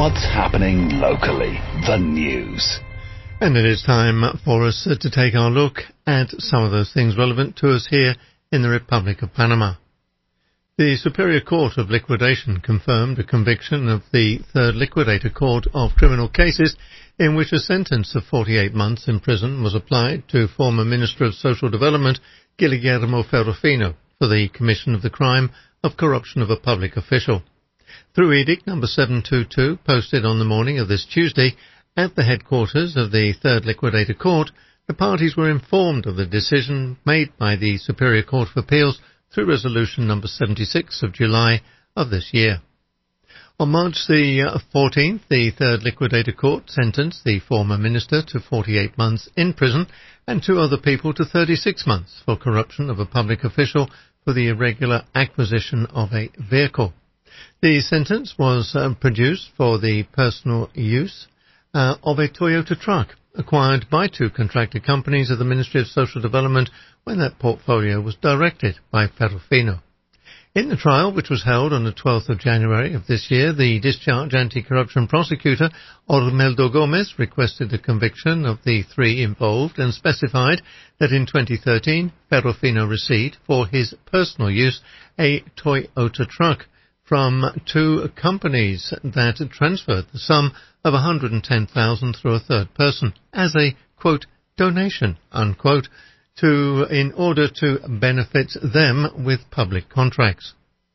What's happening locally? The news. And it is time for us to take our look at some of those things relevant to us here in the Republic of Panama. The Superior Court of Liquidation confirmed a conviction of the Third Liquidator Court of Criminal Cases in which a sentence of 48 months in prison was applied to former Minister of Social Development Guillermo Ferrufino for the commission of the crime of corruption of a public official. Through Edict number 722, posted on the morning of this Tuesday at the headquarters of the Third Liquidator Court, the parties were informed of the decision made by the Superior Court of Appeals through Resolution number 76 of July of this year. On March the 14th, the Third Liquidator Court sentenced the former minister to 48 months in prison and two other people to 36 months for corruption of a public official for the irregular acquisition of a vehicle. The sentence was produced for the personal use of a Toyota truck acquired by two contracted companies of the Ministry of Social Development when that portfolio was directed by Ferrufino. In the trial, which was held on the 12th of January of this year, the discharge anti-corruption prosecutor Ormeldo Gomez requested the conviction of the three involved and specified that in 2013 Ferrufino received for his personal use a Toyota truck from two companies that transferred the sum of $110,000 through a third person as a, quote, donation, unquote, in order to benefit them with public contracts.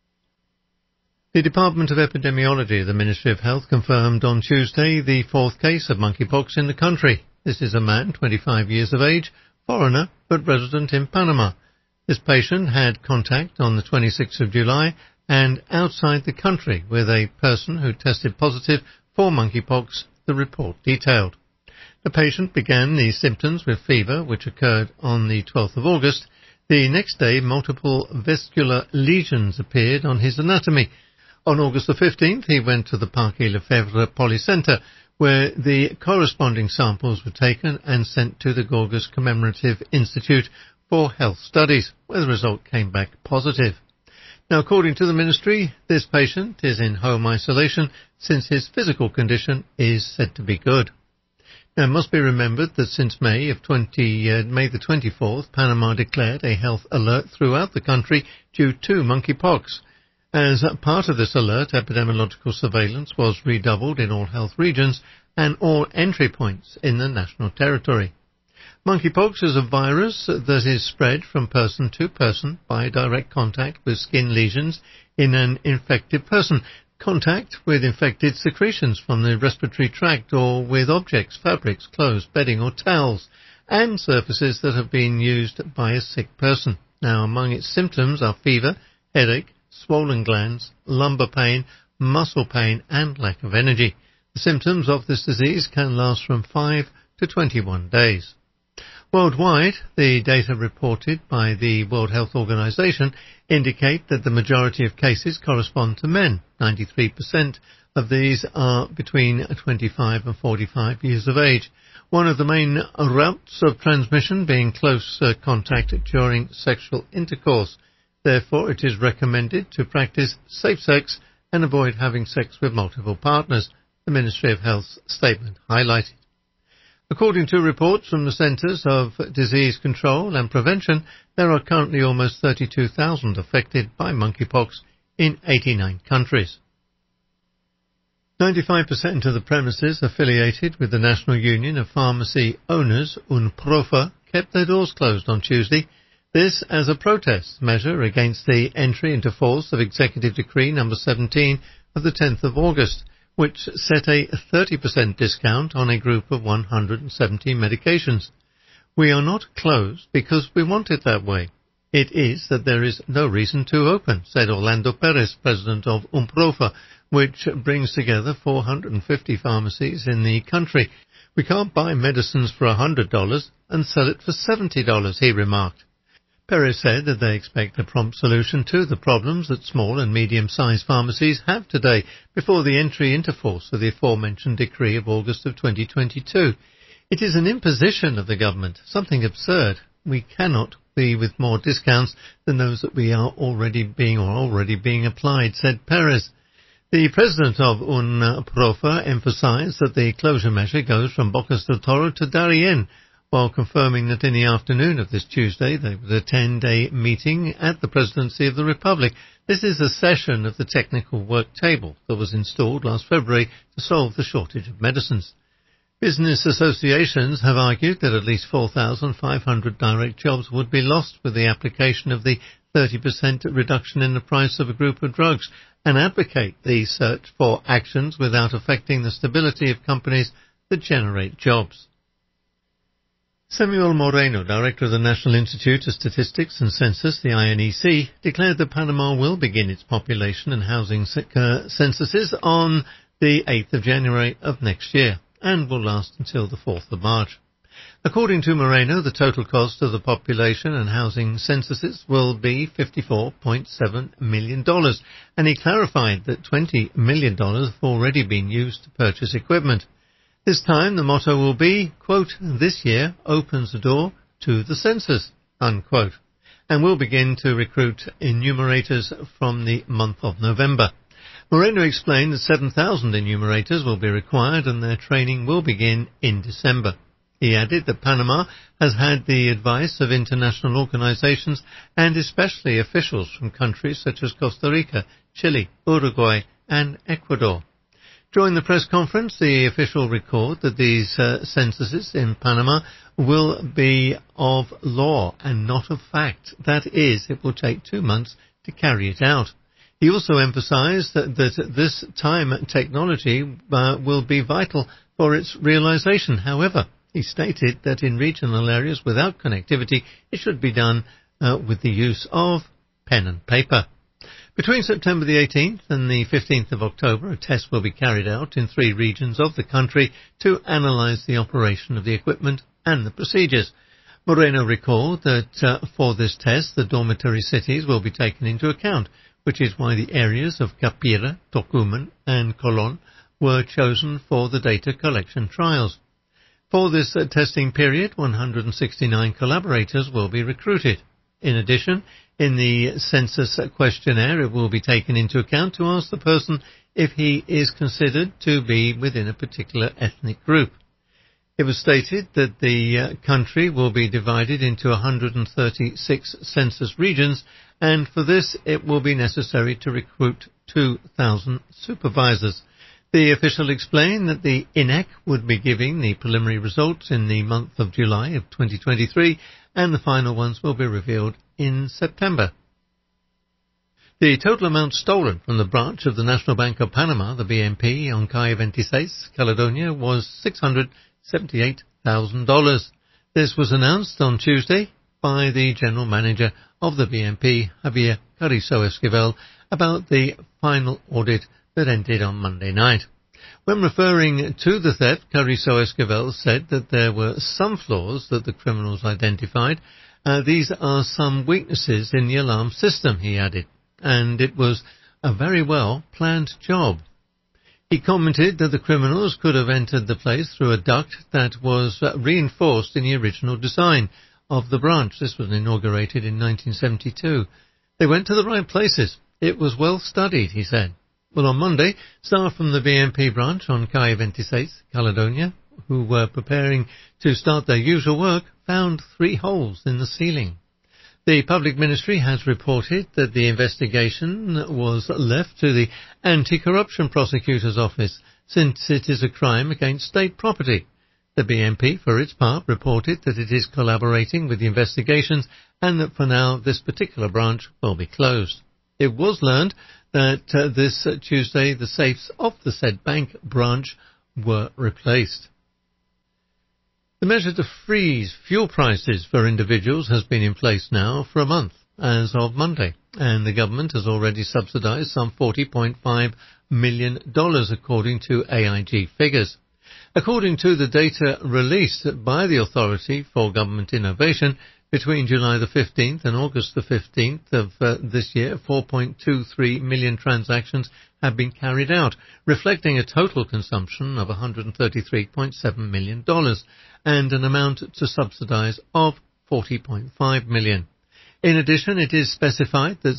The Department of Epidemiology of the Ministry of Health confirmed on Tuesday the fourth case of monkeypox in the country. This is a man, 25 years of age, foreigner, but resident in Panama. This patient had contact on the 26th of July and outside the country with a person who tested positive for monkeypox, the report detailed. The patient began the symptoms with fever, which occurred on the 12th of August. The next day, multiple vascular lesions appeared on his anatomy. On August the 15th, he went to the Parque Lefebvre Polycenter, where the corresponding samples were taken and sent to the Gorgas Commemorative Institute for Health Studies, where the result came back positive. Now, according to the ministry, this patient is in home isolation since his physical condition is said to be good. Now, it must be remembered that since May the 24th, Panama declared a health alert throughout the country due to monkeypox. As part of this alert, epidemiological surveillance was redoubled in all health regions and all entry points in the national territory. Monkeypox is a virus that is spread from person to person by direct contact with skin lesions in an infected person, contact with infected secretions from the respiratory tract, or with objects, fabrics, clothes, bedding or towels, and surfaces that have been used by a sick person. Now, among its symptoms are fever, headache, swollen glands, lumbar pain, muscle pain, and lack of energy. The symptoms of this disease can last from 5 to 21 days. Worldwide, the data reported by the World Health Organization indicate that the majority of cases correspond to men. 93% of these are between 25 and 45 years of age. One of the main routes of transmission being close contact during sexual intercourse. Therefore, it is recommended to practice safe sex and avoid having sex with multiple partners, the Ministry of Health's statement highlighted. According to reports from the Centers of Disease Control and Prevention, there are currently almost 32,000 affected by monkeypox in 89 countries. 95% of the premises affiliated with the National Union of Pharmacy Owners, UNPROFA, kept their doors closed on Tuesday. This as a protest measure against the entry into force of Executive Decree number 17 of the 10th of August, which set a 30% discount on a group of 170 medications. We are not closed because we want it that way. It is that there is no reason to open, said Orlando Perez, president of UNPROFA, which brings together 450 pharmacies in the country. We can't buy medicines for $100 and sell it for $70, he remarked. Perez said that they expect a prompt solution to the problems that small and medium-sized pharmacies have today before the entry into force of the aforementioned decree of August of 2022. It is an imposition of the government, something absurd. We cannot be with more discounts than those that we are already being applied, said Perez. The president of UNPROFA emphasized that the closure measure goes from Bocas del Toro to Darien, while confirming that in the afternoon of this Tuesday there was a 10-day meeting at the Presidency of the Republic. This is a session of the technical work table that was installed last February to solve the shortage of medicines. Business associations have argued that at least 4,500 direct jobs would be lost with the application of the 30% reduction in the price of a group of drugs, and advocate the search for actions without affecting the stability of companies that generate jobs. Samuel Moreno, director of the National Institute of Statistics and Census, the INEC, declared that Panama will begin its population and housing censuses on the 8th of January of next year and will last until the 4th of March. According to Moreno, the total cost of the population and housing censuses will be $54.7 million, and he clarified that $20 million have already been used to purchase equipment. This time the motto will be, quote, "This year opens the door to the census," unquote, and will begin to recruit enumerators from the month of November. Moreno explained that 7,000 enumerators will be required and their training will begin in December. He added that Panama has had the advice of international organizations and especially officials from countries such as Costa Rica, Chile, Uruguay and Ecuador. During the press conference, the official recorded that these censuses in Panama will be of law and not of fact. That is, it will take 2 months to carry it out. He also emphasized that this time technology will be vital for its realization. However, he stated that in regional areas without connectivity, it should be done with the use of pen and paper. Between September the 18th and the 15th of October, a test will be carried out in 3 regions of the country to analyze the operation of the equipment and the procedures. Moreno recalled that for this test, the dormitory cities will be taken into account, which is why the areas of Capira, Tocumen and Colón were chosen for the data collection trials. For this testing period, 169 collaborators will be recruited. In addition, in the census questionnaire, it will be taken into account to ask the person if he is considered to be within a particular ethnic group. It was stated that the country will be divided into 136 census regions, and for this it will be necessary to recruit 2,000 supervisors. The official explained that the INEC would be giving the preliminary results in the month of July of 2023, and the final ones will be revealed in September. The total amount stolen from the branch of the National Bank of Panama, the BNP, on Calle 26, Caledonia, was $678,000. This was announced on Tuesday by the General Manager of the BNP, Javier Carrizo Esquivel, about the final audit that ended on Monday night. When referring to the theft, Carrizo Esquivel said that there were some flaws that the criminals identified. These are some weaknesses in the alarm system, he added, and it was a very well-planned job. He commented that the criminals could have entered the place through a duct that was reinforced in the original design of the branch. This was inaugurated in 1972. They went to the right places. It was well studied, he said. Well, on Monday, staff from the BNP branch on Calle 26, Caledonia, who were preparing to start their usual work, found 3 holes in the ceiling. The public ministry has reported that the investigation was left to the Anti-Corruption Prosecutor's Office, since it is a crime against state property. The BNP, for its part, reported that it is collaborating with the investigations and that for now this particular branch will be closed. It was learned that this Tuesday the safes of the said bank branch were replaced. The measure to freeze fuel prices for individuals has been in place now for a month, as of Monday, and the government has already subsidized some $40.5 million according to AIG figures. According to the data released by the Authority for Government Innovation, between July the 15th and August the 15th of this year, 4.23 million transactions have been carried out, reflecting a total consumption of $133.7 million and an amount to subsidize of $40.5 million. In addition, it is specified that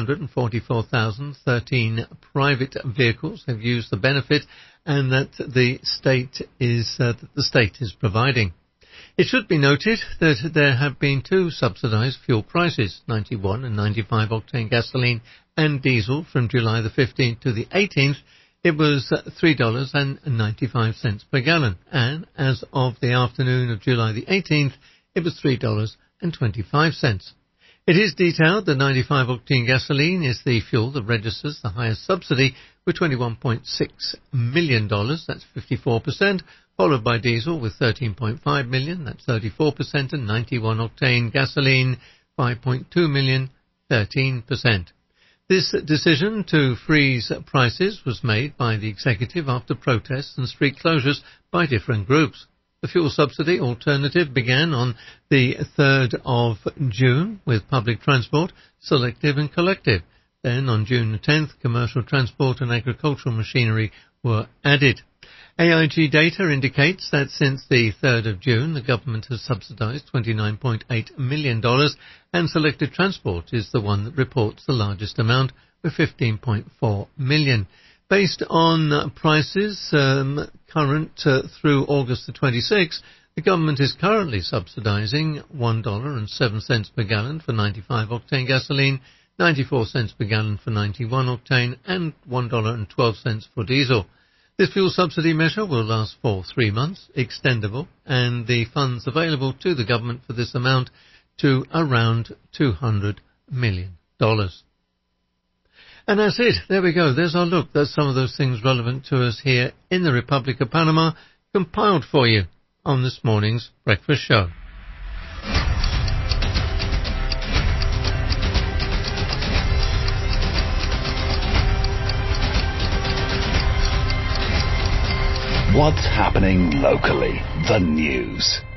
744,013 private vehicles have used the benefit and that the state is providing. It should be noted that there have been two subsidised fuel prices, 91 and 95 octane gasoline and diesel, from July the 15th to the 18th. It was $3.95 per gallon, and as of the afternoon of July the 18th, it was $3.25. It is detailed that 95 octane gasoline is the fuel that registers the highest subsidy with $21.6 million, that's 54%, followed by diesel with $13.5 million, that's 34%, and 91 octane gasoline, $5.2 million, 13%. This decision to freeze prices was made by the executive after protests and street closures by different groups. The fuel subsidy alternative began on the 3rd of June with public transport, selective and collective. Then on June the 10th, commercial transport and agricultural machinery were added. AIG data indicates that since the 3rd of June, the government has subsidised $29.8 million, and selected transport is the one that reports the largest amount, with $15.4 million. Based on prices current through August the 26th, the government is currently subsidising $1.07 per gallon for 95 octane gasoline, 94 cents per gallon for 91 octane, and $1.12 for diesel. This fuel subsidy measure will last for 3 months, extendable, and the funds available to the government for this amount to around $200 million. And that's it. There we go. There's our look. That's some of those things relevant to us here in the Republic of Panama, compiled for you on this morning's breakfast show. What's happening locally? The news.